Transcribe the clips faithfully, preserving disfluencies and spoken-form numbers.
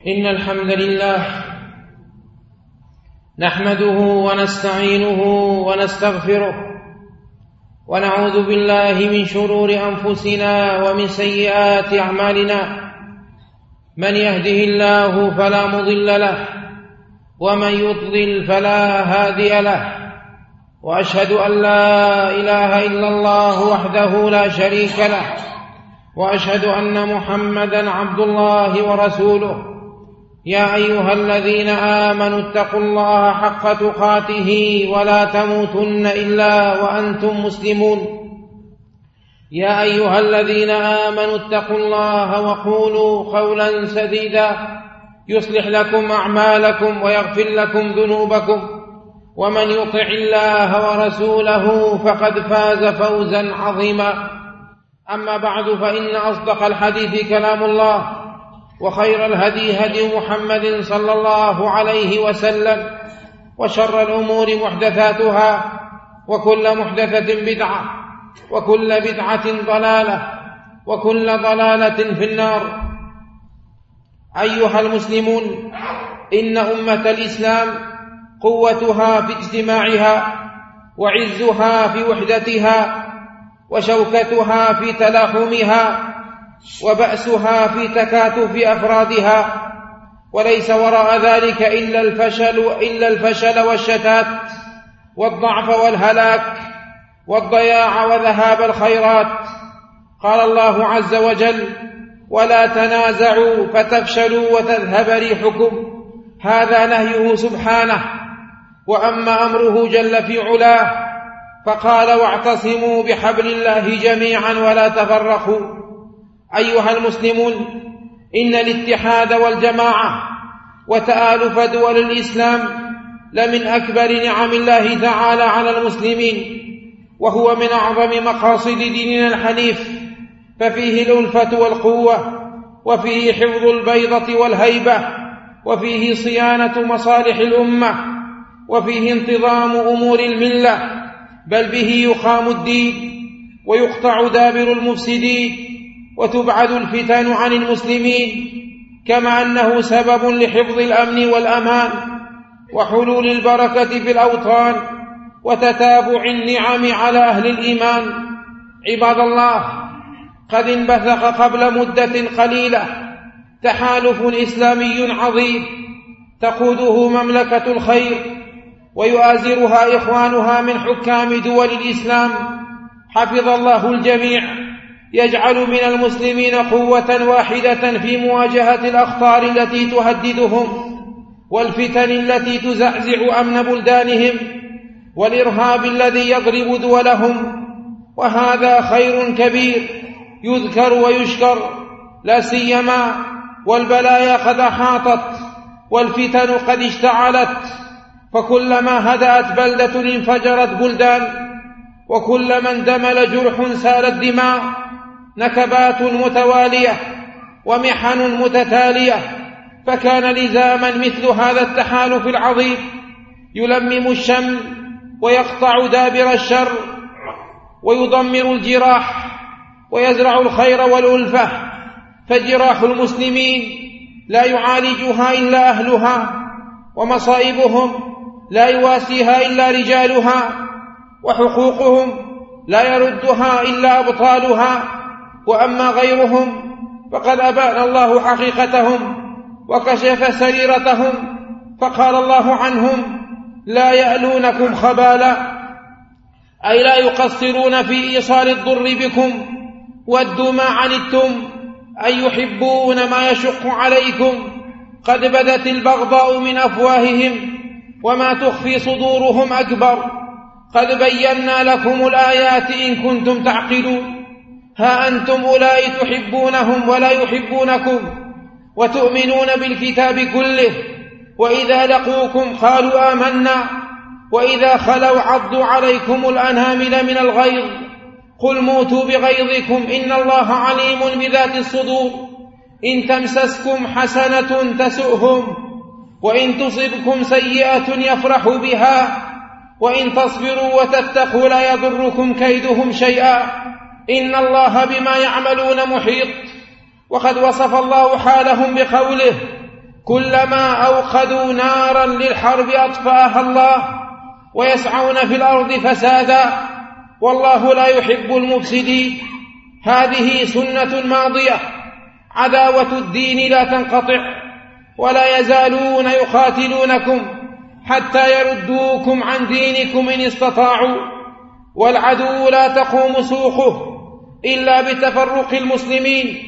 إن الحمد لله نحمده ونستعينه ونستغفره ونعوذ بالله من شرور أنفسنا ومن سيئات أعمالنا. من يهده الله فلا مضل له ومن يضلل فلا هادي له، وأشهد أن لا إله إلا الله وحده لا شريك له، وأشهد أن محمدًا عبد الله ورسوله. يا أيها الذين آمنوا اتقوا الله حق تقاته ولا تموتن إلا وأنتم مسلمون. يا أيها الذين آمنوا اتقوا الله وقولوا قولا سديدا يصلح لكم أعمالكم ويغفر لكم ذنوبكم، ومن يطع الله ورسوله فقد فاز فوزا عظيما. أما بعد، فإن أصدق الحديث كلام الله، وخير الهدي هدي محمد صلى الله عليه وسلم، وشر الأمور محدثاتها، وكل محدثة بدعة، وكل بدعة ضلالة، وكل ضلالة في النار. أيها المسلمون، إن أمة الإسلام قوتها في اجتماعها، وعزها في وحدتها، وشوكتها في تلاحمها، وبأسها في تكاتف أفرادها، وليس وراء ذلك إلا الفشل إلا الفشل والشتات والضعف والهلاك والضياع وذهاب الخيرات. قال الله عز وجل: ولا تنازعوا فتفشلوا وتذهب ريحكم. هذا نهيه سبحانه. وأما أمره جل في علاه فقال: واعتصموا بحبل الله جميعا ولا تفرقوا. أيها المسلمون، إن الاتحاد والجماعة وتآلف دول الإسلام لمن أكبر نعم الله تعالى على المسلمين، وهو من أعظم مقاصد ديننا الحنيف، ففيه الألفة والقوة، وفيه حفظ البيضة والهيبة، وفيه صيانة مصالح الأمة، وفيه انتظام أمور الملة، بل به يقام الدين ويقطع دابر المفسدين وتبعد الفتن عن المسلمين، كما أنه سبب لحفظ الأمن والأمان وحلول البركة في الأوطان وتتابع النعم على أهل الإيمان. عباد الله، قد انبثق قبل مدة قليلة تحالف إسلامي عظيم تقوده مملكة الخير ويؤازرها إخوانها من حكام دول الإسلام، حفظ الله الجميع، يجعل من المسلمين قوة واحدة في مواجهة الأخطار التي تهددهم والفتن التي تزعزع أمن بلدانهم والإرهاب الذي يضرب دولهم. وهذا خير كبير يذكر ويشكر، لا سيما والبلايا قد أحاطت والفتن قد اشتعلت، فكلما هدأت بلدة انفجرت بلدان، وكلما اندمل جرح سالت دماء، نكبات متوالية ومحن متتالية. فكان لزاما مثل هذا التحالف العظيم يلمم الشمل ويقطع دابر الشر ويضمر الجراح ويزرع الخير والألفة. فجراح المسلمين لا يعالجها إلا أهلها، ومصائبهم لا يواسيها إلا رجالها، وحقوقهم لا يردها إلا أبطالها. وأما غيرهم فقد أبان الله حقيقتهم وكشف سريرتهم، فقال الله عنهم: لا يألونكم خبالا، أي لا يقصرون في إيصال الضر بكم، ودوا ما عنتم، أي يحبون ما يشق عليكم. قد بدت البغضاء من أفواههم وما تخفي صدورهم أكبر. قد بينا لكم الآيات إن كنتم تعقلون. ها أنتم أولئك تحبونهم ولا يحبونكم، وتؤمنون بالكتاب كله، وإذا لقوكم قالوا آمنا، وإذا خلوا عضوا عليكم الأنامل من الغيظ. قل موتوا بغيظكم إن الله عليم بذات الصدور. إن تمسسكم حسنة تسؤهم، وإن تصبكم سيئة يفرحوا بها، وإن تصبروا وتتقوا لا يضركم كيدهم شيئا، إن الله بما يعملون محيط. وقد وصف الله حالهم بقوله: كلما أوقدوا نارا للحرب أطفأها الله ويسعون في الأرض فسادا والله لا يحب المفسدين. هذه سنة ماضية. عداوة الدين لا تنقطع، ولا يزالون يقاتلونكم حتى يردوكم عن دينكم إن استطاعوا، والعدو لا تقوم سوقه إلا بتفرق المسلمين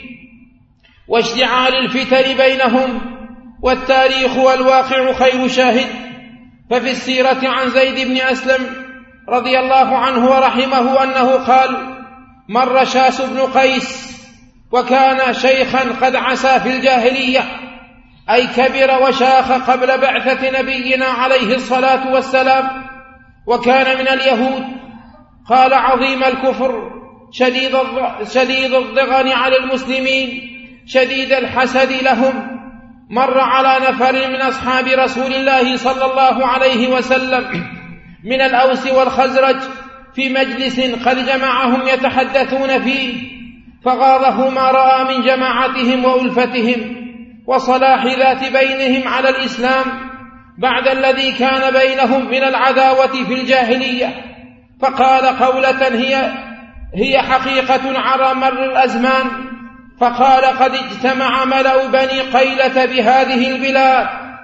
واشتعال الفتن بينهم، والتاريخ والواقع خير شاهد. ففي السيرة عن زيد بن أسلم رضي الله عنه ورحمه أنه قال: مر شاس بن قيس وكان شيخا قد عسى في الجاهلية، أي كبر وشاخ قبل بعثة نبينا عليه الصلاة والسلام، وكان من اليهود. قال: عظيم الكفر، شديد شديد الضغن على المسلمين، شديد الحسد لهم. مر على نفر من أصحاب رسول الله صلى الله عليه وسلم من الأوس والخزرج في مجلس قد جمعهم يتحدثون فيه، فغاضه ما رأى من جماعتهم وألفتهم وصلاح ذات بينهم على الإسلام بعد الذي كان بينهم من العداوة في الجاهلية، فقال قولة هي هي حقيقة على مر الأزمان، فقال: قد اجتمع ملأ بني قيلة بهذه البلاد،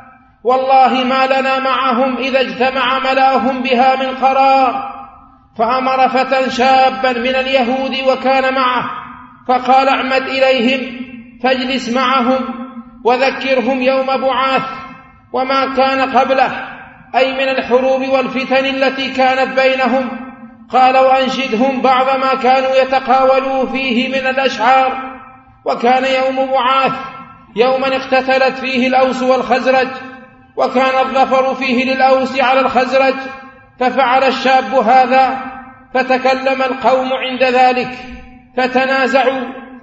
والله ما لنا معهم إذا اجتمع ملأهم بها من قرار. فأمر فتى شابا من اليهود وكان معه، فقال: اعمد إليهم فاجلس معهم وذكرهم يوم بعاث وما كان قبله، أي من الحروب والفتن التي كانت بينهم. قال: وأنشدهم بعض ما كانوا يتقاولوا فيه من الأشعار. وكان يوم بعاث يوما اقتتلت فيه الأوس والخزرج، وكان الظفر فيه للأوس على الخزرج، ففعل الشاب هذا، فتكلم القوم عند ذلك، فتنازعوا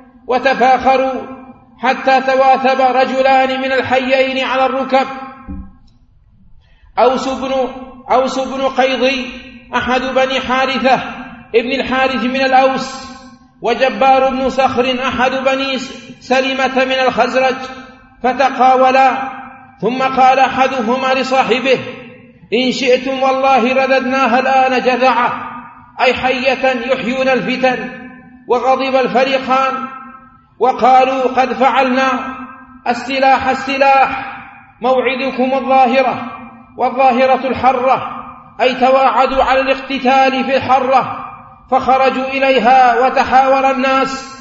وتفاخروا حتى تواثب رجلان من الحيين على الركب، أوس بن, أوس بن قيضي أحد بني حارثة ابن الحارث من الأوس، وجبار بن صخر أحد بني سلمة من الخزرج، فتقاولا. ثم قال أحدهما لصاحبه: إن شئتم والله رددناها الآن جذعة، أي حية يحيون الفتن. وغضب الفريقان وقالوا: قد فعلنا، السلاح السلاح، موعدكم الظاهرة، والظاهرة الحرة، أي تواعدوا على الاقتتال في الحرة. فخرجوا إليها وتحاور الناس،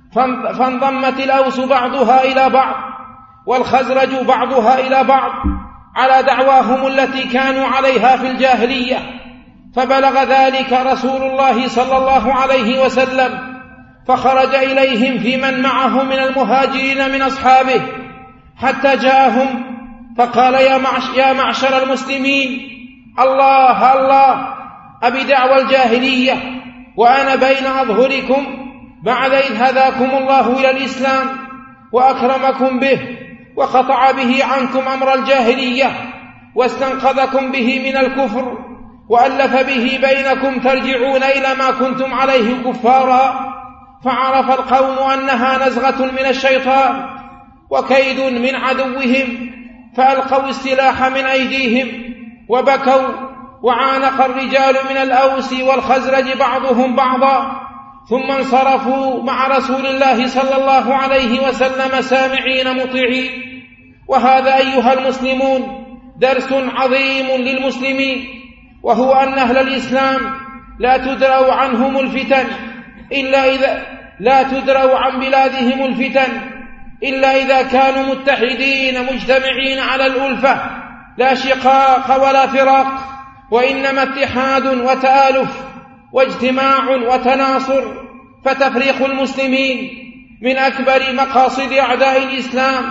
فانضمت الأوس بعضها إلى بعض والخزرج بعضها إلى بعض على دعواهم التي كانوا عليها في الجاهلية. فبلغ ذلك رسول الله صلى الله عليه وسلم، فخرج إليهم في من معه من المهاجرين من أصحابه حتى جاءهم، فقال: يا معشر, يا معشر المسلمين، الله الله، أبي دعوى الجاهلية وأنا بين أظهركم بعد إذ هداكم الله إلى الإسلام وأكرمكم به، وقطع به عنكم أمر الجاهلية، واستنقذكم به من الكفر، وألف به بينكم، ترجعون إلى ما كنتم عليه كفارا. فعرف القوم أنها نزغة من الشيطان وكيد من عدوهم، فألقوا السلاح من أيديهم وبكوا، وعانق الرجال من الأوس والخزرج بعضهم بعضا، ثم انصرفوا مع رسول الله صلى الله عليه وسلم سامعين مطيعين. وهذا أيها المسلمون درس عظيم للمسلمين، وهو أن أهل الإسلام لا تدرأ عنهم الفتن إلا إذا لا تدرأ عن بلادهم الفتن إلا إذا كانوا متحدين مجتمعين على الألفة، لا شقاق ولا فراق، وإنما اتحاد وتآلف واجتماع وتناصر. فتفريق المسلمين من أكبر مقاصد أعداء الإسلام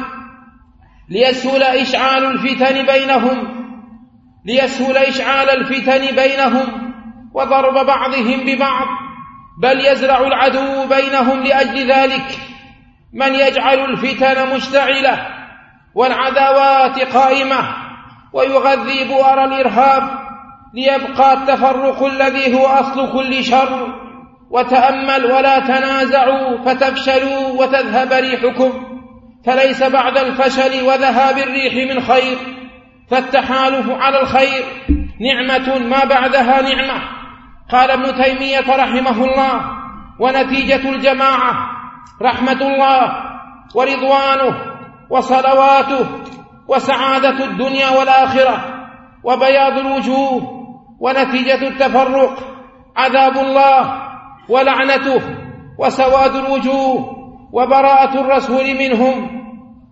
ليسهل إشعال الفتن بينهم ليسهل إشعال الفتن بينهم وضرب بعضهم ببعض، بل يزرع العدو بينهم لأجل ذلك من يجعل الفتن مشتعلة والعداوات قائمة، ويغذي بؤر الإرهاب ليبقى التفرق الذي هو أصل كل شر. وتأمل ولا تنازعوا فتفشلوا وتذهب ريحكم، فليس بعد الفشل وذهاب الريح من خير، فالتحالف على الخير نعمة ما بعدها نعمة. قال ابن تيمية رحمه الله: ونتيجة الجماعة رحمة الله ورضوانه وصلواته وسعادة الدنيا والآخرة وبياض الوجوه، ونتيجة التفرق عذاب الله ولعنته وسواد الوجوه وبراءة الرسول منهم.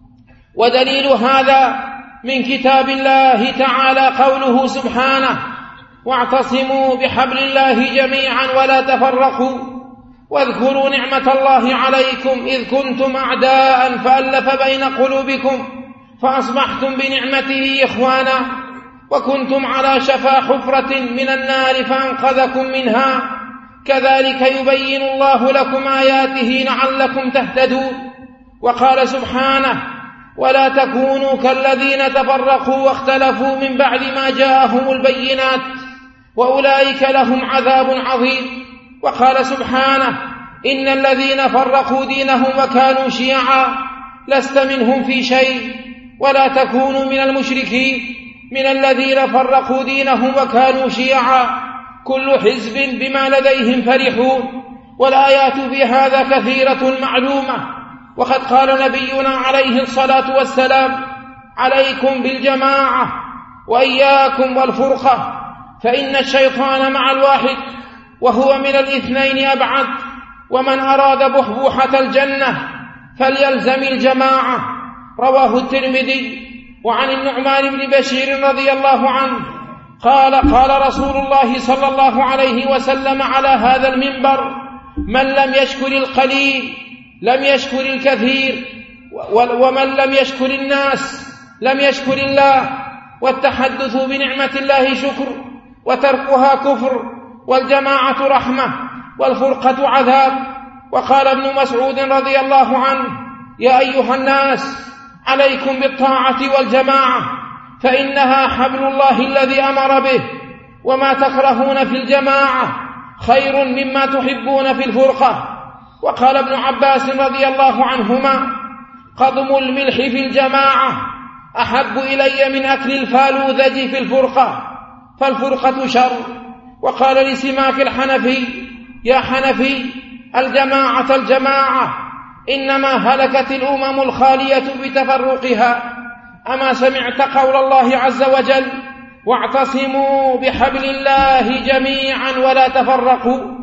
ودليل هذا من كتاب الله تعالى قوله سبحانه: واعتصموا بحبل الله جميعا ولا تفرقوا واذكروا نعمة الله عليكم إذ كنتم أعداء فألف بين قلوبكم فأصبحتم بنعمته إخوانا وكنتم على شفا حفرة من النار فأنقذكم منها كذلك يبين الله لكم آياته لعلكم تهتدون. وقال سبحانه: ولا تكونوا كالذين تفرقوا واختلفوا من بعد ما جاءهم البينات وأولئك لهم عذاب عظيم. وقال سبحانه: إن الذين فرقوا دينهم وكانوا شيعا لست منهم في شيء ولا تكونوا من المشركين من الذين فرقوا دينهم وكانوا شيعا كل حزب بما لديهم فرحون. والآيات في هذا كثيرة معلومة. وقد قال نبينا عليه الصلاة والسلام: عليكم بالجماعة وإياكم والفرقة، فإن الشيطان مع الواحد وهو من الاثنين أبعد، ومن أراد بحبوحة الجنة فليلزم الجماعة. رواه الترمذي. وعن النعمان بن بشير رضي الله عنه قال: قال رسول الله صلى الله عليه وسلم على هذا المنبر: من لم يشكر القليل لم يشكر الكثير، ومن لم يشكر الناس لم يشكر الله. والتحدث بنعمة الله شكر وتركها كفر، والجماعة رحمة والفرقة عذاب. وقال ابن مسعود رضي الله عنه: يا أيها الناس عليكم بالطاعة والجماعة فإنها حبل الله الذي أمر به، وما تكرهون في الجماعة خير مما تحبون في الفرقة. وقال ابن عباس رضي الله عنهما: قضم الملح في الجماعة أحب إلي من أكل الفالوذج في الفرقة، فالفرقة شر. وقال لسماك الحنفي: يا حنفي الجماعة الجماعة، إنما هلكت الأمم الخالية بتفرقها. أما سمعت قول الله عز وجل: واعتصموا بحبل الله جميعا ولا تفرقوا؟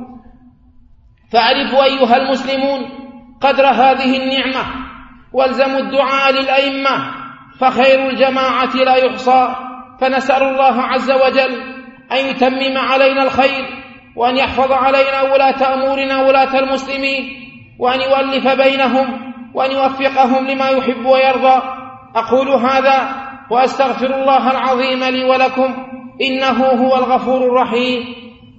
فاعرفوا أيها المسلمون قدر هذه النعمة، والزموا الدعاء للأئمة، فخير الجماعة لا يحصى. فنسأل الله عز وجل أن يتمم علينا الخير، وأن يحفظ علينا ولاة أمورنا ولاة المسلمين، وأن يؤلف بينهم، وأن يوفقهم لما يحب ويرضى. أقول هذا وأستغفر الله العظيم لي ولكم، إنه هو الغفور الرحيم.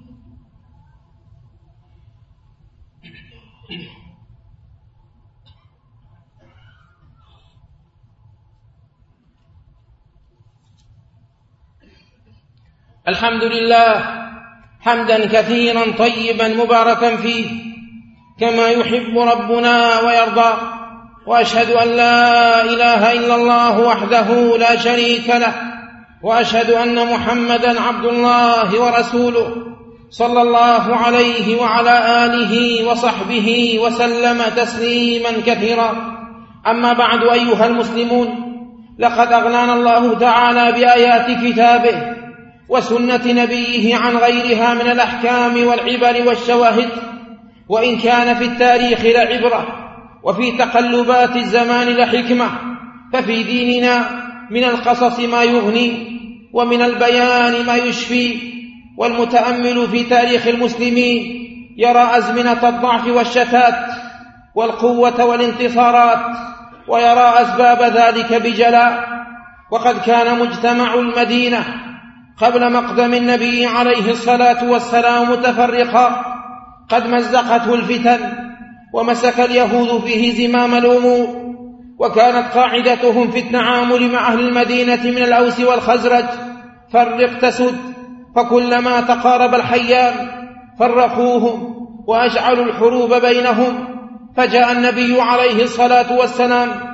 الحمد لله حمدا كثيرا طيبا مباركا فيه كما يحب ربنا ويرضى. وأشهد أن لا إله إلا الله وحده لا شريك له، وأشهد أن محمدا عبد الله ورسوله صلى الله عليه وعلى آله وصحبه وسلم تسليما كثيرا. أما بعد أيها المسلمون، لقد أغنانا الله تعالى بآيات كتابه وسنة نبيه عن غيرها من الأحكام والعبر والشواهد، وإن كان في التاريخ لعبرة وفي تقلبات الزمان لحكمة، ففي ديننا من القصص ما يغني ومن البيان ما يشفي. والمتأمل في تاريخ المسلمين يرى أزمنة الضعف والشتات والقوة والانتصارات، ويرى أسباب ذلك بجلاء. وقد كان مجتمع المدينة قبل مقدم النبي عليه الصلاة والسلام متفرقا، قد مزقته الفتن ومسك اليهود فيه زمام الأمور، وكانت قاعدتهم في التعامل مع أهل المدينة من الأوس والخزرج فرق تسد، فكلما تقارب الحيان فرقوهم وأشعلوا الحروب بينهم. فجاء النبي عليه الصلاة والسلام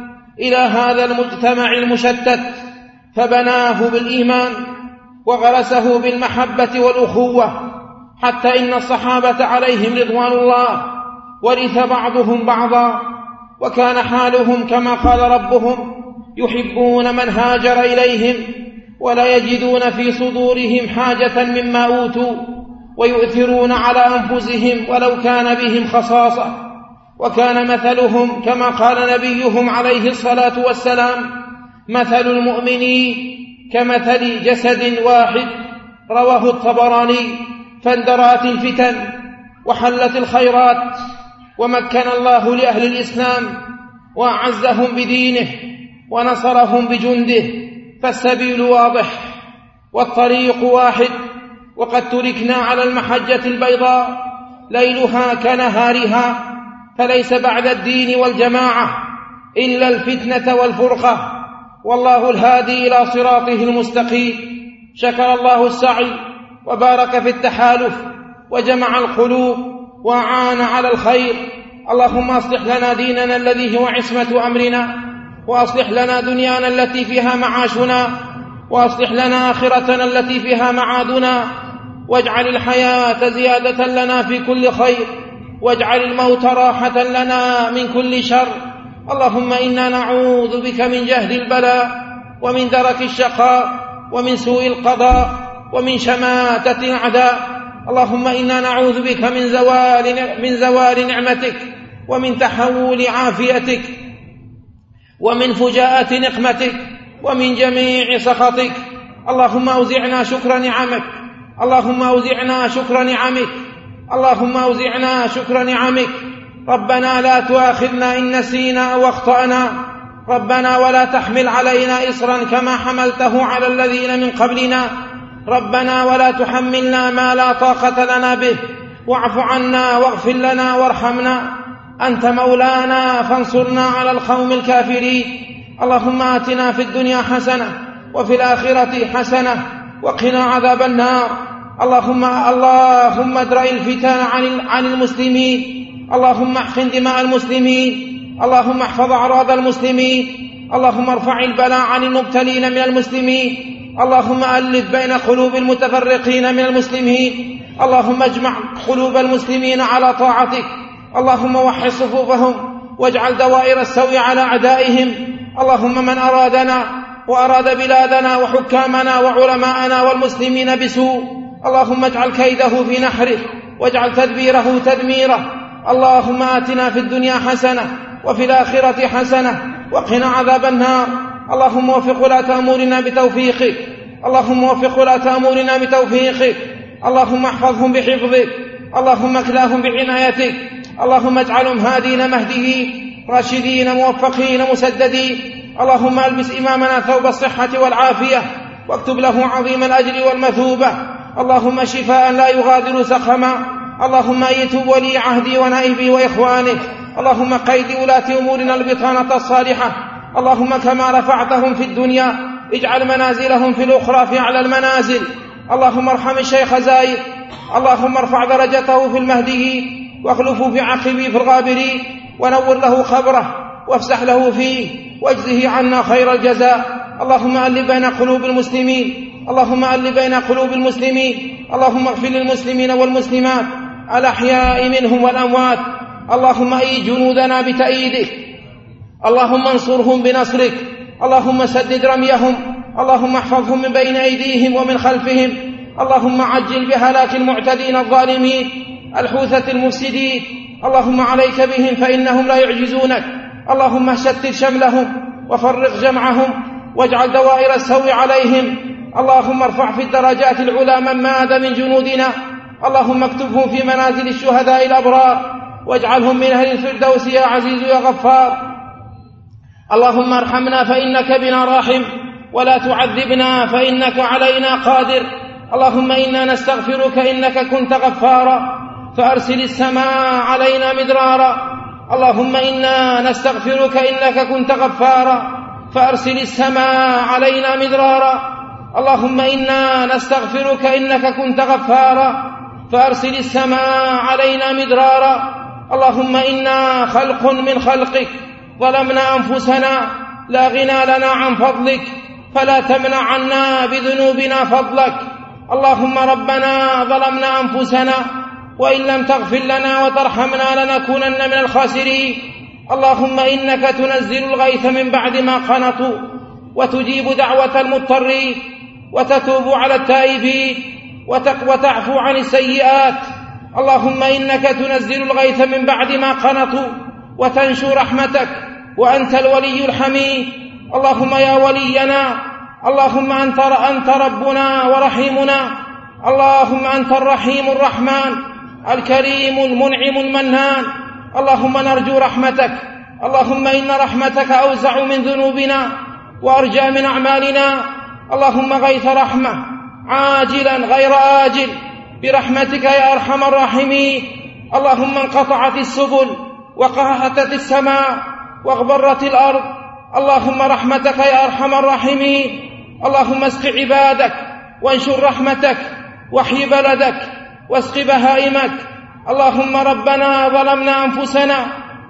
إلى هذا المجتمع المشتت، فبناه بالإيمان وغرسه بالمحبة والأخوة، حتى إن الصحابة عليهم رضوان الله ورث بعضهم بعضا، وكان حالهم كما قال ربهم: يحبون من هاجر إليهم ولا يجدون في صدورهم حاجة مما أوتوا ويؤثرون على أنفسهم ولو كان بهم خصاصة. وكان مثلهم كما قال نبيهم عليه الصلاة والسلام: مثل المؤمنين كمثل جسد واحد. رواه الطبراني. فاندرأت الفتن وحلت الخيرات، ومكن الله لأهل الإسلام وأعزهم بدينه ونصرهم بجنده، فالسبيل واضح والطريق واحد، وقد تركنا على المحجة البيضاء ليلها كنهارها، فليس بعد الدين والجماعة إلا الفتنة والفرقة، والله الهادي إلى صراطه المستقيم. شكر الله السعي وبارك في التحالف وجمع القلوب وأعان على الخير. اللهم أصلح لنا ديننا الذي هو عصمة أمرنا، وأصلح لنا دنيانا التي فيها معاشنا، وأصلح لنا آخرتنا التي فيها معادنا، واجعل الحياة زيادة لنا في كل خير، واجعل الموت راحة لنا من كل شر. اللهم إنا نعوذ بك من جهد البلاء ومن درك الشقاء ومن سوء القضاء ومن شماتة الأعداء. اللهم إنا نعوذ بك من زوال, من زوال نعمتك ومن تحول عافيتك ومن فجاءة نقمتك ومن جميع سخطك. اللهم أوزعنا شكر نعمك اللهم أوزعنا شكر نعمك اللهم أوزعنا شكر نعمك. ربنا لا تؤاخذنا إن نسينا أو أخطأنا، ربنا ولا تحمل علينا إصرا كما حملته على الذين من قبلنا، ربنا ولا تحملنا ما لا طاقة لنا به، واعف عنا واغفر لنا وارحمنا، أنت مولانا فانصرنا على القوم الكافرين. اللهم آتنا في الدنيا حسنة وفي الآخرة حسنة وقنا عذاب النار. اللهم اللهم ادرأ الفتن عن عن المسلمين، اللهم احقن دماء المسلمين، اللهم احفظ أعراض المسلمين، اللهم ارفع البلاء عن المبتلين من المسلمين، اللهم ألف بين قلوب المتفرقين من المسلمين، اللهم اجمع قلوب المسلمين على طاعتك، اللهم وحد صفوفهم واجعل دوائر السوء على أعدائهم. اللهم من أرادنا وأراد بلادنا وحكامنا وعلماءنا والمسلمين بسوء، اللهم اجعل كيده في نحره واجعل تدبيره تدميره. اللهم آتنا في الدنيا حسنة وفي الآخرة حسنة وقنا عذاب النار. اللهم وفق ولاة أمورنا بتوفيقك اللهم وفق ولاة أمورنا بتوفيقك اللهم احفظهم بحفظك، اللهم اكلاهم بعنايتك، اللهم اجعلهم هادين مهديين راشدين موفقين مسددين. اللهم البس إمامنا ثوب الصحة والعافية واكتب له عظيم الأجر والمثوبة. اللهم شفاء لا يغادر سقما. اللهم أيتب ولي عهدي ونائبي وإخوانه. اللهم قيد ولاة أمورنا البطانة الصالحة. اللهم كما رفعتهم في الدنيا اجعل منازلهم في الأخرى في أعلى المنازل. اللهم ارحم الشيخ زايد، اللهم ارفع درجته في المهديين واخلفه في عقبه في الغابرين، ونور له قبره وافسح له فيه واجزه عنا خير الجزاء. اللهم ألف بين قلوب المسلمين اللهم ألف بين قلوب المسلمين اللهم اغفر للمسلمين والمسلمات الأحياء منهم والأموات. اللهم أيد جنودنا بتأييدك، اللهم انصرهم بنصرك، اللهم سدد رميهم، اللهم احفظهم من بين أيديهم ومن خلفهم. اللهم عجل بهلاك المعتدين الظالمين الحوثة المفسدين. اللهم عليك بهم فإنهم لا يعجزونك. اللهم شتت شملهم وفرق جمعهم واجعل دوائر السوء عليهم. اللهم ارفع في الدرجات العلى من مات من جنودنا. اللهم اكتبهم في منازل الشهداء الأبرار واجعلهم من أهل الفردوس يا عزيز يا غفار. اللهم ارحمنا فإنك بنا راحم، ولا تعذبنا فإنك علينا قادر. اللهم إنا نستغفرك إنك كنت غفارا فأرسل السماء علينا مدرارا. اللهم إنا نستغفرك إنك كنت غفارا فأرسل السماء علينا مدرارا. اللهم إنا نستغفرك إنك كنت غفارا فأرسل السماء علينا مدرارا. اللهم إنا خلق من خلقك ظلمنا أنفسنا لا غنى لنا عن فضلك، فلا تمنع عنا بذنوبنا فضلك. اللهم ربنا ظلمنا أنفسنا وإن لم تغفر لنا وترحمنا لنكونن من الخاسرين. اللهم إنك تنزل الغيث من بعد ما قنطوا وتجيب دعوة المضطرين وتتوب على التائبين وتعفو عن السيئات. اللهم إنك تنزل الغيث من بعد ما قنطوا وتنشر رحمتك وأنت الولي الحميد. اللهم يا ولينا، اللهم أنت, أنت ربنا ورحيمنا، اللهم أنت الرحيم الرحمن الكريم المنعم المنان. اللهم نرجو رحمتك، اللهم إن رحمتك أوسع من ذنوبنا وأرجى من أعمالنا. اللهم غيث رحمة عاجلا غير آجل برحمتك يا أرحم الراحمين. اللهم انقطعت السبل وقهتت السماء واغبرت الأرض، اللهم رحمتك يا أرحم الراحمين. اللهم اسق عبادك وانشر رحمتك واحي بلدك واسق بهائمك. اللهم ربنا ظلمنا أنفسنا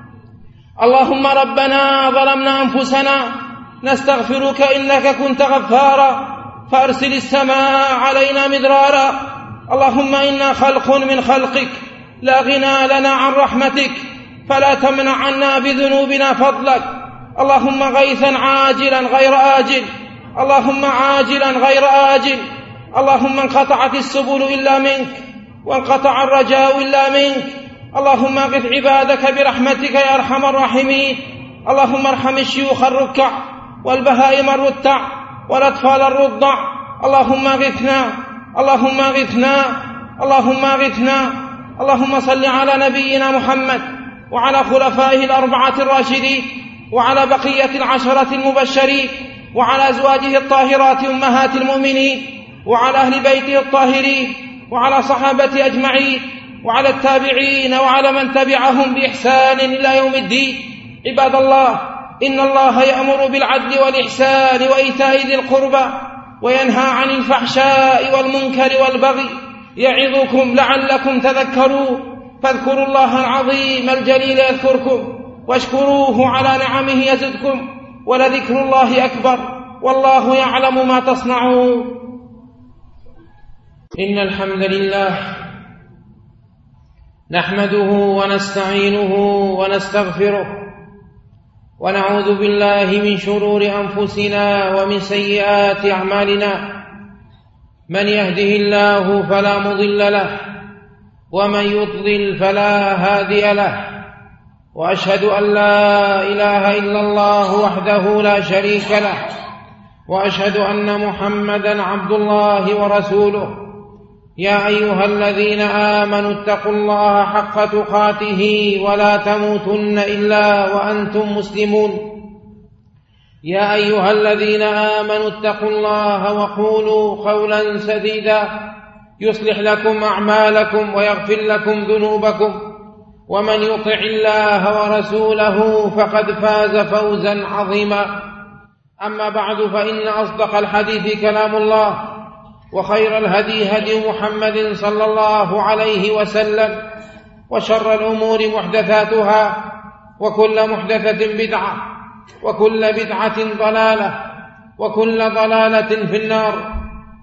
اللهم ربنا ظلمنا أنفسنا نستغفرك إنك كنت غفارا فأرسل السماء علينا مدرارا. اللهم إنا خلق من خلقك لا غنى لنا عن رحمتك، فلا تمنع عنا بذنوبنا فضلك. اللهم غيثا عاجلا غير آجل، اللهم عاجلا غير آجل. اللهم انقطعت السبل إلا منك وانقطع الرجاء إلا منك. اللهم اغث عبادك برحمتك يا أرحم الراحمين. اللهم ارحم الشيوخ الركع والبهائم الرتع والأطفال الرضع. اللهم اغثنا اللهم اغثنا اللهم اغثنا. اللهم صل على نبينا محمد وعلى خلفائه الأربعة الراشدين وعلى بقية العشرة المبشرين وعلى أزواجه الطاهرات أمهات المؤمنين وعلى أهل بيته الطاهرين وعلى صحابته أجمعين وعلى التابعين وعلى من تبعهم بإحسان إلى يوم الدين. عباد الله، إن الله يأمر بالعدل والإحسان وإيتاء ذي القربى وينهى عن الفحشاء والمنكر والبغي، يعظكم لعلكم تذكرون. فاذكروا الله العظيم الجليل يذكركم واشكروه على نعمه يزدكم، ولذكر الله أكبر والله يعلم ما تصنعون. إن الحمد لله نحمده ونستعينه ونستغفره ونعوذ بالله من شرور أنفسنا ومن سيئات أعمالنا. من يهده الله فلا مضل له ومن يضلل فلا هادي له، وأشهد أن لا إله إلا الله وحده لا شريك له، وأشهد أن محمدا عبد الله ورسوله. يا أيها الذين آمنوا اتقوا الله حق تقاته ولا تموتن إلا وأنتم مسلمون. يا أيها الذين آمنوا اتقوا الله وقولوا قولا سديدا يصلح لكم أعمالكم ويغفر لكم ذنوبكم، ومن يطع الله ورسوله فقد فاز فوزا عظيما. أما بعد، فإن أصدق الحديث كلام الله، وخير الهدي هدي محمد صلى الله عليه وسلم، وشر الأمور محدثاتها، وكل محدثة بدعة، وكل بدعة ضلالة، وكل ضلالة في النار.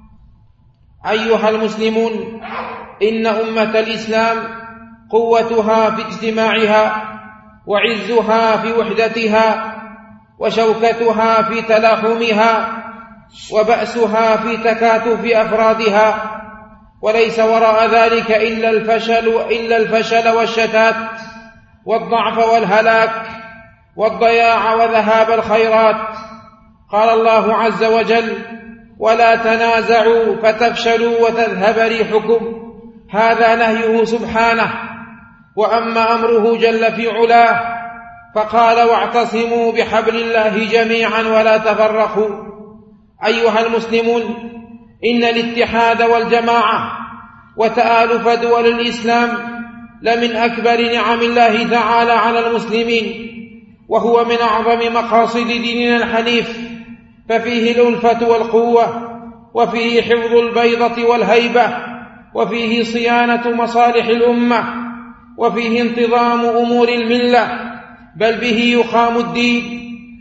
أيها المسلمون، إن أمة الإسلام قوتها في اجتماعها، وعزها في وحدتها، وشوكتها في تلاحمها، وبأسها في تكاتف أفرادها، وليس وراء ذلك إلا الفشل إلا الفشل والشتات والضعف والهلاك والضياع وذهاب الخيرات. قال الله عز وجل: ولا تنازعوا فتفشلوا وتذهب ريحكم. هذا نهيه سبحانه. وأما أمره جل في علاه فقال: واعتصموا بحبل الله جميعا ولا تفرقوا. أيها المسلمون، إن الاتحاد والجماعة وتآلف دول الإسلام لمن أكبر نعم الله تعالى على المسلمين، وهو من أعظم مقاصد ديننا الحنيف، ففيه الألفة والقوة، وفيه حفظ البيضة والهيبة، وفيه صيانة مصالح الأمة، وفيه انتظام أمور الملة، بل به يقام الدين.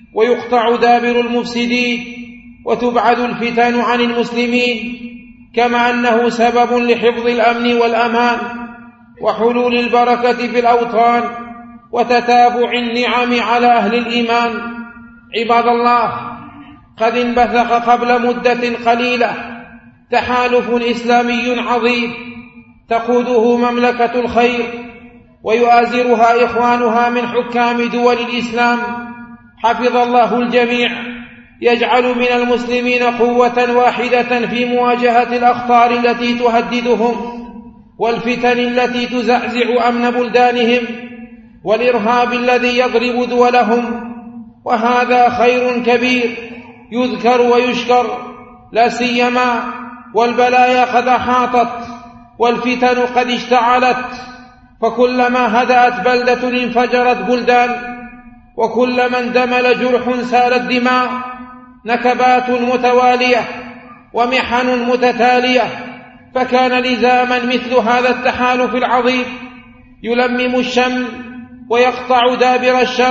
ويقطع دابر المفسدين وتبعد الفتن عن المسلمين، كما أنه سبب لحفظ الأمن والأمان وحلول البركة في الأوطان وتتابع النعم على أهل الإيمان. عباد الله، قد انبثق قبل مدة قليلة تحالف إسلامي عظيم تقوده مملكة الخير ويؤازرها إخوانها من حكام دول الإسلام، حفظ الله الجميع، يجعل من المسلمين قوة واحدة في مواجهة الأخطار التي تهددهم والفتن التي تزعزع أمن بلدانهم والإرهاب الذي يضرب دولهم. وهذا خير كبير يذكر ويشكر، لا سيما والبلايا قد أحاطت والفتن قد اشتعلت، فكلما هدأت بلدة انفجرت بلدان، وكلما اندمل جرح سالت دماء، نكبات متوالية ومحن متتالية. فكان لزاما مثل هذا التحالف العظيم يلمم الشمل ويقطع دابر الشر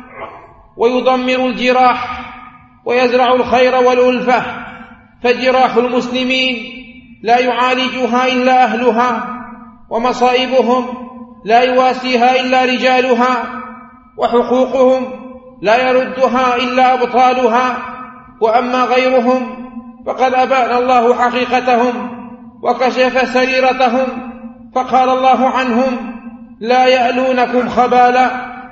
ويضمر الجراح ويزرع الخير والألفة، فجراح المسلمين لا يعالجها إلا أهلها، ومصائبهم لا يواسيها إلا رجالها، وحقوقهم لا يردها إلا أبطالها. وأما غيرهم فقد أبان الله حقيقتهم وكشف سريرتهم، فقال الله عنهم: لا يألونكم خبالا،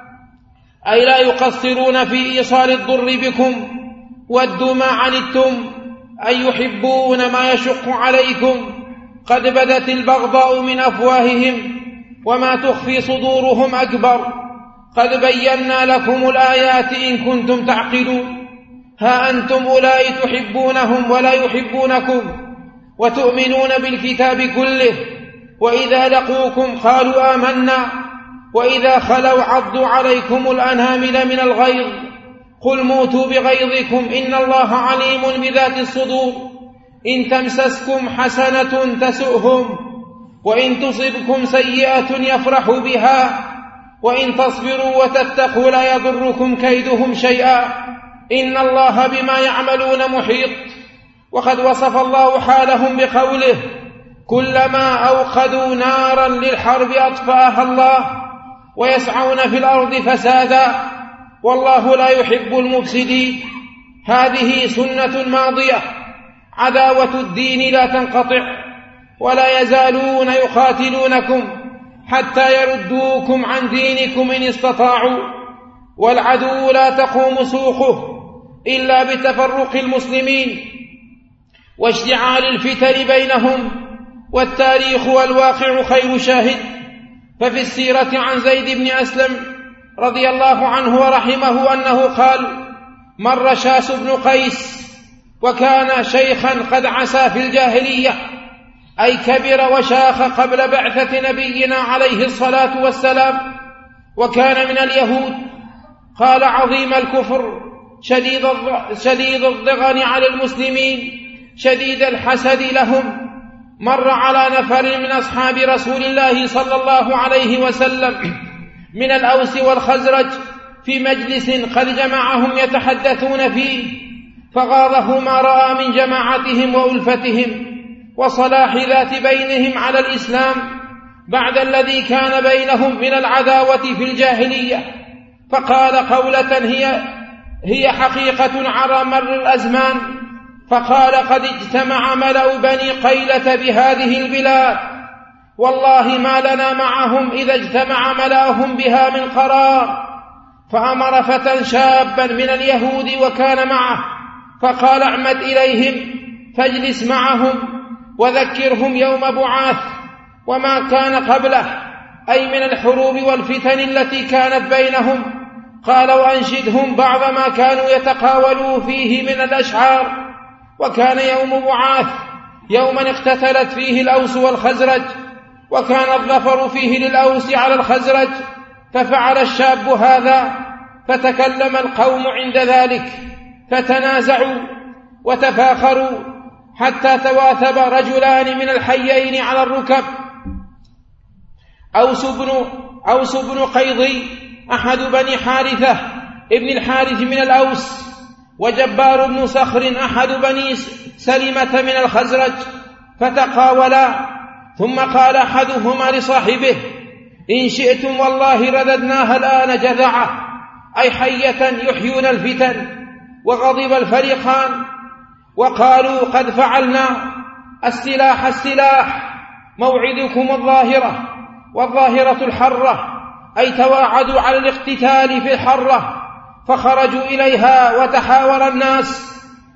أي لا يقصرون في إيصال الضر بكم، ودوا ما عنتم، أي يحبون ما يشق عليكم. قد بدت البغضاء من أفواههم وما تخفي صدورهم أكبر. قد بينا لكم الآيات إن كنتم تعقلون. ها أنتم أولئك تحبونهم ولا يحبونكم، وتؤمنون بالكتاب كله، وإذا لقوكم قالوا آمنا، وإذا خلوا عضوا عليكم الأنامل من الغيظ. قل موتوا بغيظكم إن الله عليم بذات الصدور. إن تمسسكم حسنة تسؤهم، وإن تصبكم سيئة يفرحوا بها، وإن تصبروا وتتقوا لا يضركم كيدهم شيئا، إن الله بما يعملون محيط. وقد وصف الله حالهم بقوله: كلما أوقدوا نارا للحرب أطفأها الله ويسعون في الأرض فسادا والله لا يحب المفسدين. هذه سنة ماضية، عداوة الدين لا تنقطع، ولا يزالون يقاتلونكم حتى يردوكم عن دينكم إن استطاعوا، والعدو لا تقوم سوقه إلا بتفرق المسلمين واشتعال الفتن بينهم، والتاريخ والواقع خير شاهد. ففي السيرة عن زيد بن أسلم رضي الله عنه ورحمه أنه قال: مر شاس بن قيس، وكان شيخا قد عسى في الجاهلية، أي كبر وشاخ قبل بعثة نبينا عليه الصلاة والسلام، وكان من اليهود. قال: عظيم الكفر، شديد شديد الضغن على المسلمين، شديد الحسد لهم. مر على نفر من أصحاب رسول الله صلى الله عليه وسلم من الأوس والخزرج في مجلس قد جمعهم يتحدثون فيه، فغاضه ما رأى من جماعتهم وألفتهم وصلاح ذات بينهم على الإسلام بعد الذي كان بينهم من العداوة في الجاهلية، فقال قولة هي هي حقيقة على مر الأزمان، فقال: قد اجتمع ملأ بني قيلة بهذه البلاد، والله ما لنا معهم إذا اجتمع ملأهم بها من قرار. فأمر فتى شابا من اليهود وكان معه، فقال: اعمد إليهم فاجلس معهم وذكرهم يوم بعاث وما كان قبله، أي من الحروب والفتن التي كانت بينهم. قال: وأنشدهم بعض ما كانوا يتقاولوا فيه من الأشعار. وكان يوم بعاث يوما اقتتلت فيه الأوس والخزرج، وكان الظفر فيه للأوس على الخزرج، ففعل الشاب هذا، فتكلم القوم عند ذلك، فتنازعوا وتفاخروا حتى تواثب رجلان من الحيين على الركب. أوس بن, أوس بن قيضي أحد بني حارثة ابن الحارث من الأوس، وجبار بن صخر أحد بني سلمة من الخزرج، فتقاولا، ثم قال أحدهما لصاحبه: إن شئتم والله رددناها الآن جذعة، أي حية يحيون الفتن. وغضب الفريقان وقالوا: قد فعلنا، السلاح السلاح، موعدكم الظاهرة، والظاهرة الحرة، أي تواعدوا على الاقتتال في الحرة. فخرجوا إليها وتحاور الناس،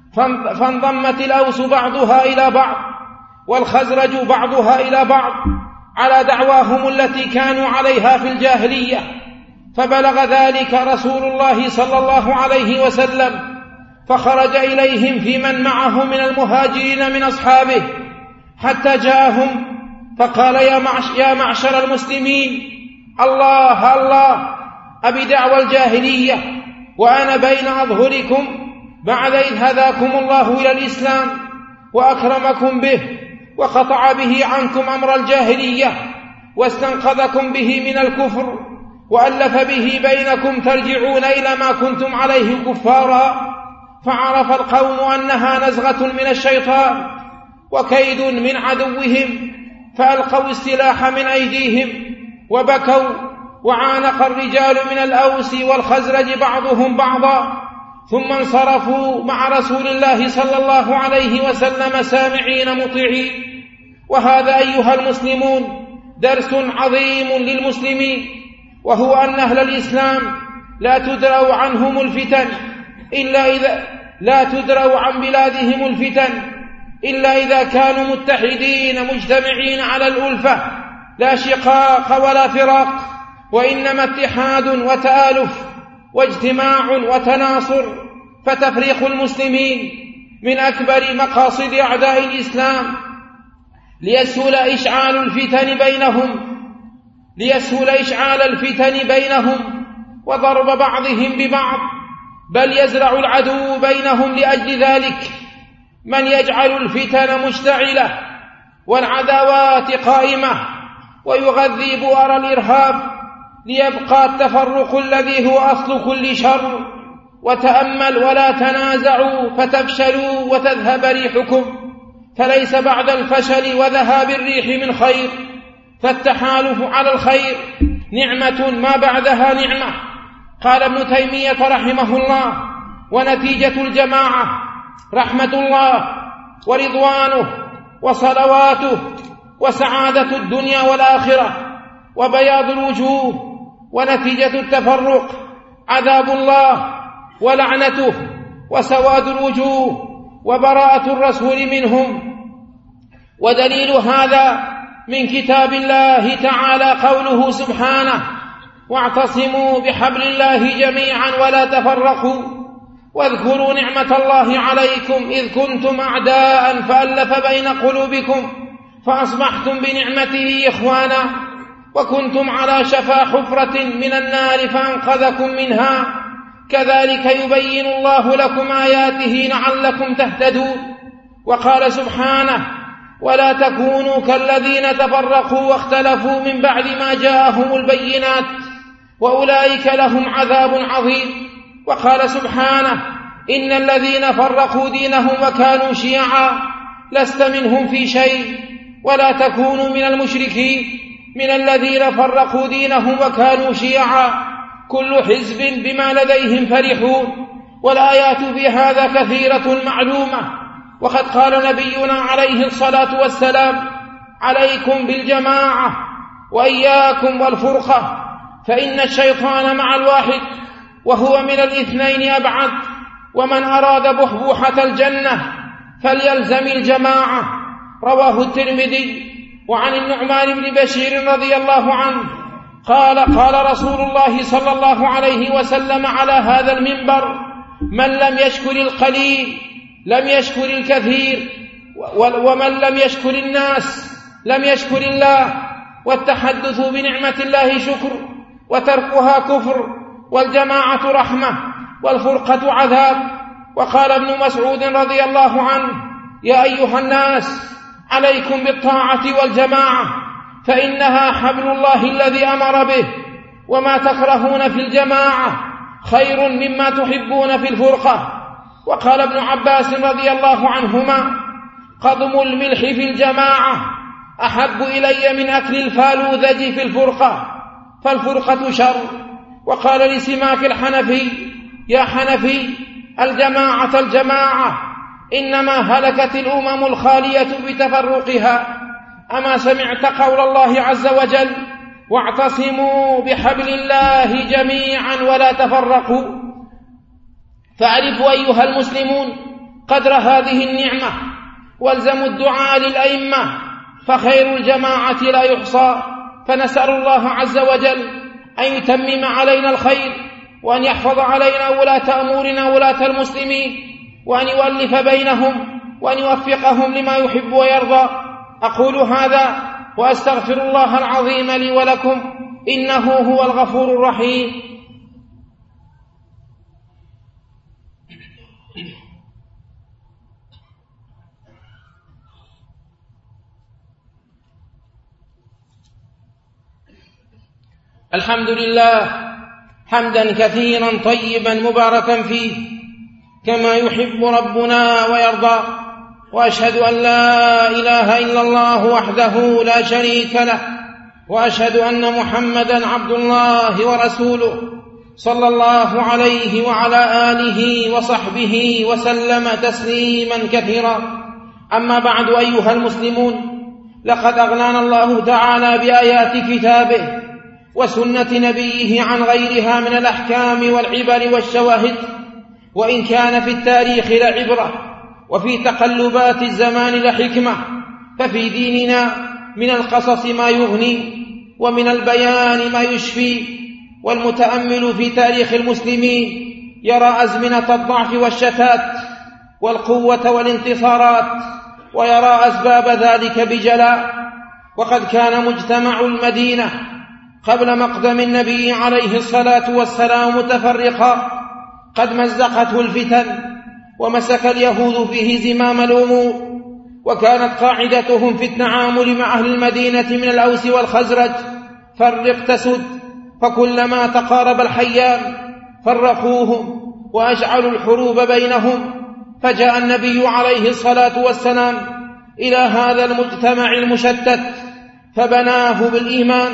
فانضمت الأوس بعضها إلى بعض، والخزرج بعضها إلى بعض، على دعواهم التي كانوا عليها في الجاهلية. فبلغ ذلك رسول الله صلى الله عليه وسلم، فخرج إليهم في من معه من المهاجرين من أصحابه حتى جاءهم، فقال: يا معشر المسلمين، الله الله، أبدعوى الجاهلية وأنا بين أظهركم بعد إذ هداكم الله إلى الإسلام وأكرمكم به، وقطع به عنكم أمر الجاهلية، واستنقذكم به من الكفر، وألف به بينكم، ترجعون إلى ما كنتم عليه كفارا. فعرف القوم أنها نزغة من الشيطان وكيد من عدوهم، فألقوا السلاح من أيديهم وبكوا، وعانق الرجال من الأوس والخزرج بعضهم بعضا، ثم انصرفوا مع رسول الله صلى الله عليه وسلم سامعين مطيعين. وهذا أيها المسلمون درس عظيم للمسلمين، وهو أن أهل الإسلام لا تدرأ عنهم الفتن إلا إذا لا تدرأ عن بلادهم الفتن إلا إذا كانوا متحدين مجتمعين على الألفة، لا شقاق ولا فراق، وإنما اتحاد وتآلف واجتماع وتناصر. فتفريق المسلمين من أكبر مقاصد أعداء الإسلام ليسهل إشعال الفتن بينهم ليسهل إشعال الفتن بينهم وضرب بعضهم ببعض، بل يزرع العدو بينهم لأجل ذلك من يجعل الفتن مشتعلة والعداوات قائمة، ويغذي بؤر الإرهاب ليبقى التفرق الذي هو أصل كل شر. وتأمل ولا تنازعوا فتفشلوا وتذهب ريحكم، فليس بعد الفشل وذهاب الريح من خير، فالتحالف على الخير نعمة ما بعدها نعمة. قال ابن تيمية رحمه الله: ونتيجة الجماعة رحمة الله ورضوانه وصلواته وسعادة الدنيا والآخرة وبياض الوجوه، ونتيجة التفرق عذاب الله ولعنته وسواد الوجوه وبراءة الرسول منهم. ودليل هذا من كتاب الله تعالى قوله سبحانه: واعتصموا بحبل الله جميعا ولا تفرقوا، واذكروا نعمة الله عليكم إذ كنتم أعداء فألف بين قلوبكم فأصبحتم بنعمته إخوانا، وكنتم على شفا حفرة من النار فأنقذكم منها، كذلك يبين الله لكم آياته لعلكم تهتدون. وقال سبحانه: ولا تكونوا كالذين تفرقوا واختلفوا من بعد ما جاءهم البينات وأولئك لهم عذاب عظيم. وقال سبحانه: إن الذين فرقوا دينهم وكانوا شيعا لست منهم في شيء ولا تكونوا من المشركين من الذين فرقوا دينهم وكانوا شيعا كل حزب بما لديهم فرحون. والآيات في هذا كثيرة معلومة، وقد قال نبينا عليه الصلاة والسلام: عليكم بالجماعة وإياكم والفرقة، فإن الشيطان مع الواحد وهو من الاثنين أبعد، ومن أراد بحبوحة الجنة فليلزم الجماعة. رواه الترمذي. وعن النعمان بن بشير رضي الله عنه قال: قال رسول الله صلى الله عليه وسلم على هذا المنبر: من لم يشكر القليل لم يشكر الكثير، ومن لم يشكر الناس لم يشكر الله. والتحدث بنعمة الله شكر، وتركها كفر، والجماعة رحمة، والفرقة عذاب. وقال ابن مسعود رضي الله عنه: يا أيها الناس عليكم بالطاعة والجماعة، فإنها حبل الله الذي أمر به، وما تكرهون في الجماعة خير مما تحبون في الفرقة. وقال ابن عباس رضي الله عنهما: قضم الملح في الجماعة أحب إلي من أكل الفالوذج في الفرقة، فالفرقة شر. وقال لسماك الحنفي: يا حنفي، الجماعة الجماعة، إنما هلكت الأمم الخالية بتفرقها. أما سمعت قول الله عز وجل: واعتصموا بحبل الله جميعا ولا تفرقوا؟ فاعرفوا أيها المسلمون قدر هذه النعمة، والزموا الدعاء للأئمة، فخير الجماعة لا يحصى. فنسأل الله عز وجل أن يتمم علينا الخير، وأن يحفظ علينا ولاة أمورنا ولاة المسلمين، وأن يؤلف بينهم، وأن يوفقهم لما يحب ويرضى. أقول هذا وأستغفر الله العظيم لي ولكم، إنه هو الغفور الرحيم. الحمد لله حمدا كثيرا طيبا مباركا فيه كما يحب ربنا ويرضى، وأشهد أن لا إله إلا الله وحده لا شريك له، وأشهد أن محمدا عبد الله ورسوله صلى الله عليه وعلى آله وصحبه وسلم تسليما كثيرا. أما بعد أيها المسلمون، لقد أغنانا الله تعالى بآيات كتابه وسنة نبيه عن غيرها من الأحكام والعبر والشواهد، وإن كان في التاريخ لعبرة وفي تقلبات الزمان لحكمة، ففي ديننا من القصص ما يغني ومن البيان ما يشفي. والمتأمل في تاريخ المسلمين يرى أزمنة الضعف والشتات والقوة والانتصارات، ويرى أسباب ذلك بجلاء. وقد كان مجتمع المدينة قبل مقدم النبي عليه الصلاة والسلام متفرقا، قد مزقته الفتن ومسك اليهود فيه زمام الأمور، وكانت قاعدتهم في التعامل مع أهل المدينة من الأوس والخزرج فرق تسد، فكلما تقارب الحيان فرقوهم وأجعلوا الحروب بينهم. فجاء النبي عليه الصلاة والسلام إلى هذا المجتمع المشتت فبناه بالإيمان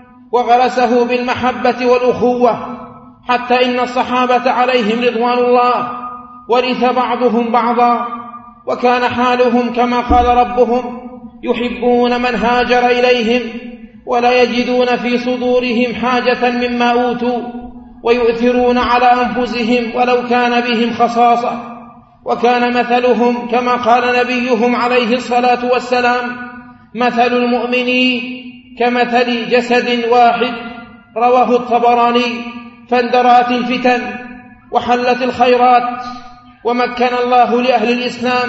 وغرسه بالمحبة والأخوة، حتى إن الصحابة عليهم رضوان الله ورث بعضهم بعضا، وكان حالهم كما قال ربهم: يحبون من هاجر إليهم ولا يجدون في صدورهم حاجة مما أوتوا ويؤثرون على أنفسهم ولو كان بهم خصاصة. وكان مثلهم كما قال نبيهم عليه الصلاة والسلام: مثل المؤمنين كمثل جسد واحد. رواه الطبراني. فاندرأت الفتن وحلت الخيرات، ومكن الله لأهل الإسلام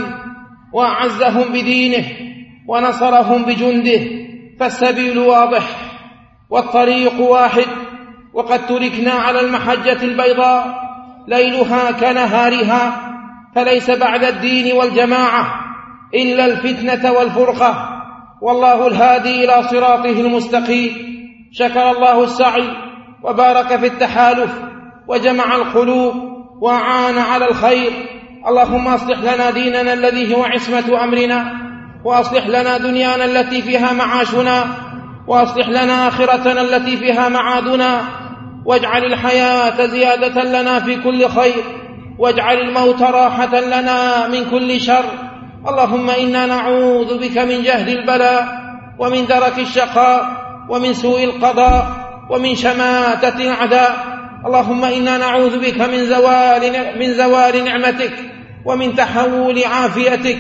وأعزهم بدينه ونصرهم بجنده، فالسبيل واضح والطريق واحد. وقد تركنا على المحجة البيضاء ليلها كنهارها، فليس بعد الدين والجماعة إلا الفتنة والفرقة، والله الهادي إلى صراطه المستقيم. شكر الله السعي وبارك في التحالف وجمع القلوب وأعان على الخير. اللهم أصلح لنا ديننا الذي هو عصمة أمرنا، وأصلح لنا دنيانا التي فيها معاشنا، وأصلح لنا آخرتنا التي فيها معادنا، واجعل الحياة زيادة لنا في كل خير، واجعل الموت راحة لنا من كل شر. اللهم إنا نعوذ بك من جهد البلاء ومن درك الشقاء ومن سوء القضاء ومن شماتة الأعداء. اللهم إنا نعوذ بك من زوال, من زوال نعمتك ومن تحول عافيتك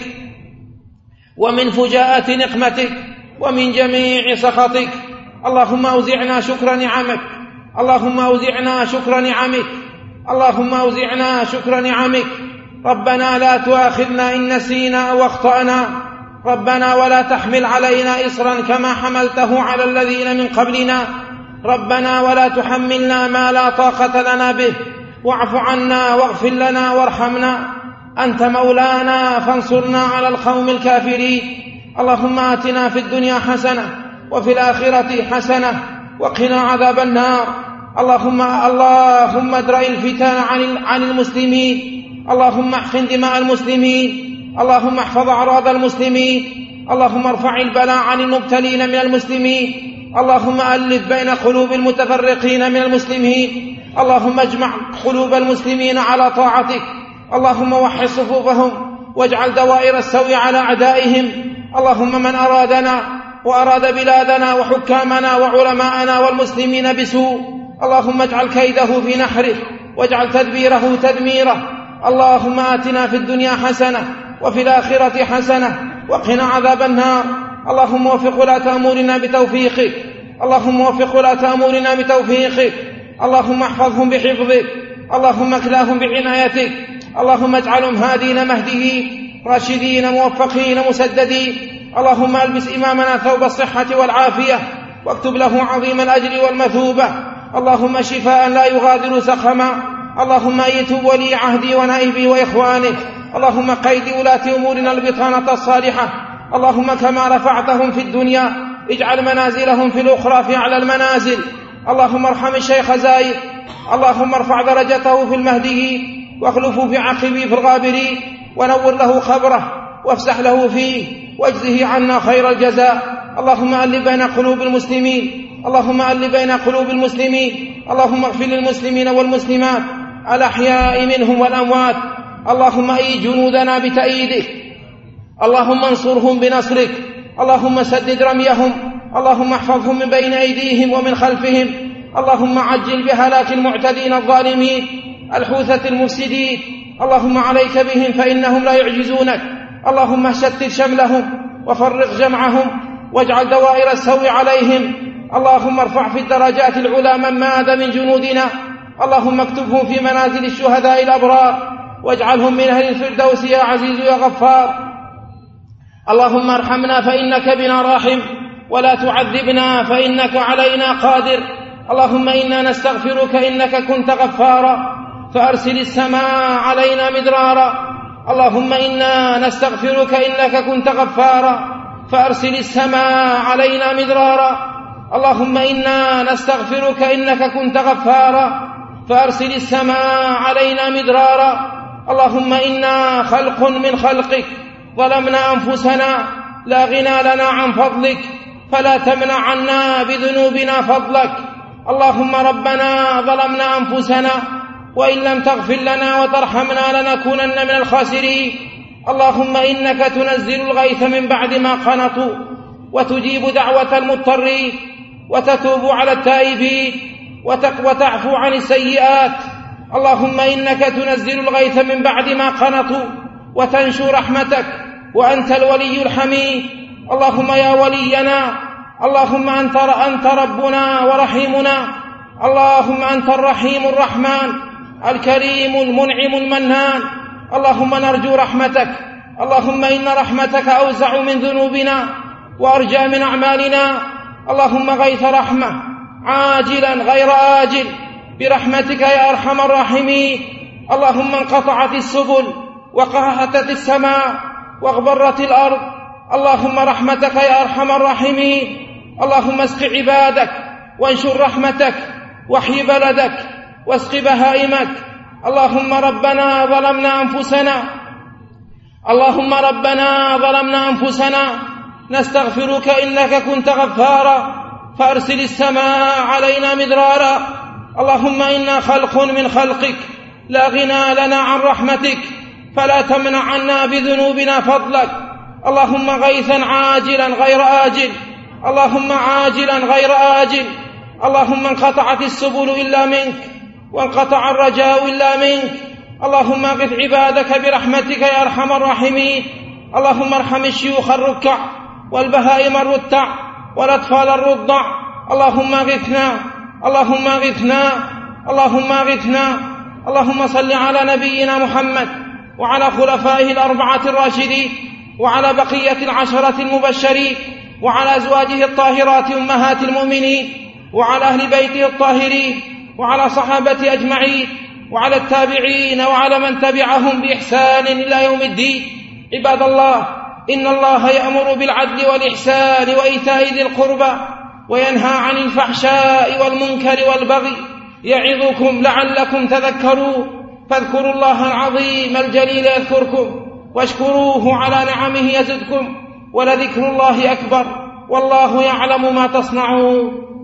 ومن فجاءة نقمتك ومن جميع سخطك. اللهم أوزعنا شكر نعمك، اللهم أوزعنا شكر نعمك، اللهم أوزعنا شكر نعمك. ربنا لا تؤاخذنا إن نسينا أو أخطأنا، ربنا ولا تحمل علينا إصرا كما حملته على الذين من قبلنا، ربنا ولا تحملنا ما لا طاقة لنا به، واعف عنا واغفر لنا وارحمنا، أنت مولانا فانصرنا على القوم الكافرين. اللهم آتنا في الدنيا حسنة وفي الآخرة حسنة وقنا عذاب النار. اللهم اللهم ادرأ الفتن عن عن المسلمين، اللهم احقن دماء المسلمين، اللهم احفظ أعراض المسلمين، اللهم ارفع البلاء عن المبتلين من المسلمين، اللهم ألف بين قلوب المتفرقين من المسلمين، اللهم اجمع قلوب المسلمين على طاعتك، اللهم وحد صفوفهم واجعل دوائر السوء على أعدائهم، اللهم من أرادنا وأراد بلادنا وحكامنا وعلماءنا والمسلمين بسوء اللهم اجعل كيده في نحره واجعل تدبيره تدميره، اللهم آتنا في الدنيا حسنة وفي الآخرة حسنة وقنا عذاب النار، اللهم وفق ولاة أمورنا بتوفيقك، اللهم وفق ولاة أمورنا بتوفيقك، اللهم احفظهم بحفظك، اللهم اكلاهم بعنايتك، اللهم اجعلهم هادين مهديين راشدين موفقين مسددين، اللهم البس إمامنا ثوب الصحة والعافية واكتب له عظيم الأجر والمثوبة، اللهم شفاء لا يغادر سقما، اللهم أيتب ولي عهدي ونائبي وإخوانه، اللهم قيد ولاة أمورنا البطانة الصالحة، اللهم كما رفعتهم في الدنيا اجعل منازلهم في الأخرى في أعلى المنازل، اللهم ارحم الشيخ زايد، اللهم ارفع درجته في المهديين واخلفه في عقبه في الغابرين، ونور له خبره وافسح له فيه واجزه عنا خير الجزاء، اللهم ألف بين قلوب المسلمين، اللهم ألف بين قلوب المسلمين، اللهم اغفر للمسلمين والمسلمات الأحياء منهم والأموات، اللهم أيد جنودنا بتأييدك، اللهم انصرهم بنصرك، اللهم سدد رميهم، اللهم احفظهم من بين أيديهم ومن خلفهم، اللهم عجل بهلاك المعتدين الظالمين الحوثة المفسدين، اللهم عليك بهم فإنهم لا يعجزونك، اللهم شتت شملهم وفرق جمعهم واجعل دوائر السوء عليهم، اللهم ارفع في الدرجات العلى من مات من جنودنا، اللهم اكتبهم في منازل الشهداء الأبرار واجعلهم من أهل الفردوس يا عزيز يا غفار، اللهم ارحمنا فإنك بنا راحم ولا تعذبنا فإنك علينا قادر، اللهم إنا نستغفرك إنك كنت غفارا فأرسل السماء علينا مدرارا، اللهم إنا نستغفرك إنك كنت غفارا فأرسل السماء علينا مدرارا، اللهم إنا نستغفرك إنك كنت غفارا فأرسل السماء علينا مدرارا، اللهم إنا خلق من خلقك ظلمنا أنفسنا لا غنى لنا عن فضلك فلا تمنع عنا بذنوبنا فضلك، اللهم ربنا ظلمنا أنفسنا وإن لم تغفر لنا وترحمنا لنكونن من الخاسرين، اللهم إنك تنزل الغيث من بعد ما قنطوا وتجيب دعوة المضطرين وتتوب على التائبين وتعفو عن السيئات، اللهم إنك تنزل الغيث من بعد ما قنطوا وتنشر رحمتك وأنت الولي الحميد، اللهم يا ولينا، اللهم أنت, أنت ربنا ورحيمنا، اللهم أنت الرحيم الرحمن الكريم المنعم المنان، اللهم نرجو رحمتك، اللهم إن رحمتك أوسع من ذنوبنا وأرجى من أعمالنا، اللهم غيث رحمة عاجلا غير آجل برحمتك يا أرحم الراحمين، اللهم انقطعت السبل وقهتت السماء واغبرت الأرض، اللهم رحمتك يا أرحم الراحمين، اللهم اسق عبادك وانشر رحمتك واحي بلدك واسق بهائمك، اللهم ربنا ظلمنا أنفسنا اللهم ربنا ظلمنا أنفسنا نستغفرك إنك كنت غفارا فأرسل السماء علينا مدرارا، اللهم إنا خلق من خلقك لا غنى لنا عن رحمتك فلا تمنع عنا بذنوبنا فضلك، اللهم غيثا عاجلا غير آجل، اللهم عاجلا غير آجل، اللهم انقطعت السبل إلا منك وانقطع الرجاء إلا منك، اللهم اغث عبادك برحمتك يا أرحم الراحمين، اللهم ارحم الشيوخ الركع والبهائم الرتع والأطفال الرضع، اللهم اغثنا اللهم اغثنا اللهم اغثنا، اللهم صل على نبينا محمد وعلى خلفائه الأربعة الراشدين وعلى بقية العشرة المبشرين وعلى أزواجه الطاهرات أمهات المؤمنين وعلى أهل بيته الطاهرين وعلى صحابته أجمعين وعلى التابعين وعلى من تبعهم بإحسان إلى يوم الدين. عباد الله، إن الله يأمر بالعدل والإحسان وإيتاء ذي القربى وينهى عن الفحشاء والمنكر والبغي يعظكم لعلكم تذكرون. فاذكروا الله العظيم الجليل يذكركم واشكروه على نعمه يزدكم ولذكر الله أكبر والله يعلم ما تصنعون.